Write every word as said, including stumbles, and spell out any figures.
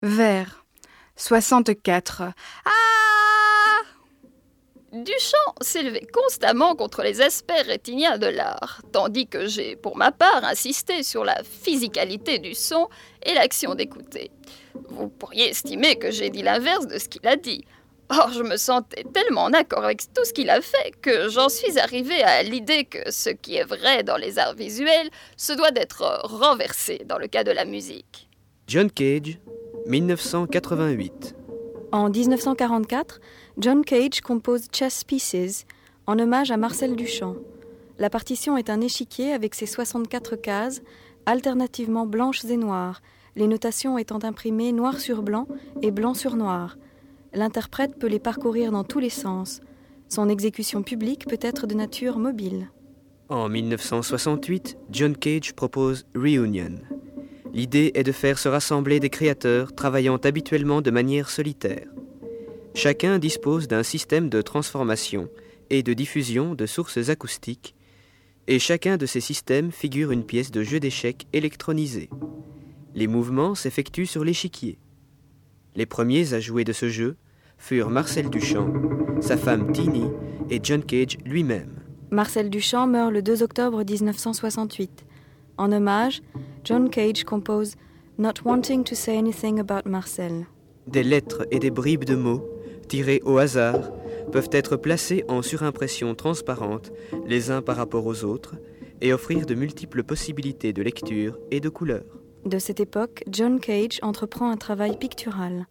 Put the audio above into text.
Vers. soixante-quatre. Ah! Duchamp s'élevait constamment contre les aspects rétiniens de l'art, tandis que j'ai, pour ma part, insisté sur la physicalité du son et l'action d'écouter. Vous pourriez estimer que j'ai dit l'inverse de ce qu'il a dit. Or, je me sentais tellement en accord avec tout ce qu'il a fait que j'en suis arrivée à l'idée que ce qui est vrai dans les arts visuels se doit d'être renversé dans le cas de la musique. John Cage, dix-neuf cent quatre-vingt-huit. En dix-neuf cent quarante-quatre, John Cage compose Chess Pieces en hommage à Marcel Duchamp. La partition est un échiquier avec ses soixante-quatre cases, alternativement blanches et noires, les notations étant imprimées noir sur blanc et blanc sur noir. L'interprète peut les parcourir dans tous les sens. Son exécution publique peut être de nature mobile. En dix-neuf cent soixante-huit, John Cage propose Reunion. L'idée est de faire se rassembler des créateurs travaillant habituellement de manière solitaire. Chacun dispose d'un système de transformation et de diffusion de sources acoustiques, et chacun de ces systèmes figure une pièce de jeu d'échecs électronisée. Les mouvements s'effectuent sur l'échiquier. Les premiers à jouer de ce jeu furent Marcel Duchamp, sa femme Tini et John Cage lui-même. Marcel Duchamp meurt le deux octobre dix-neuf cent soixante-huit. En hommage, John Cage compose Not Wanting to Say Anything About Marcel. Des lettres et des bribes de mots, tirés au hasard, peuvent être placés en surimpression transparente les uns par rapport aux autres et offrir de multiples possibilités de lecture et de couleur. De cette époque, John Cage entreprend un travail pictural.